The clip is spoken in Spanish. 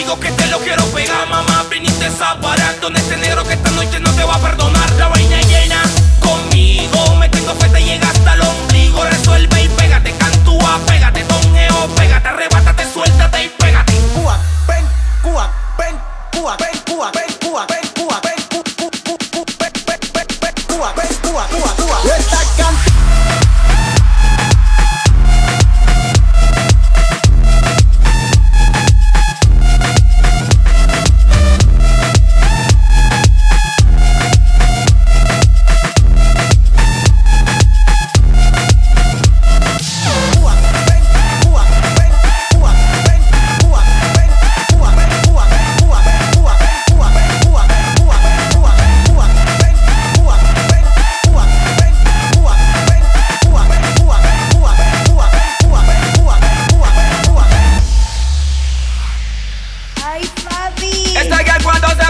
conmigo que te lo quiero pegar. Mamá, viniste a parar donde este negro que esta noche no te va a perdonar. La vaina llena conmigo, me tengo fe, te llega hasta el ombligo. Resuelve y pégate, cantúa, pégate, toneo, pégate, arrebátate, suéltate y pégate. Cuba, ven, Cuba, ven, Cuba, ven, Cuba, ven, Cuba, ven, Cuba, ven, Cuba, ven, Cuba, Cuba, Cuba. Esta canción. Esta girl cuando se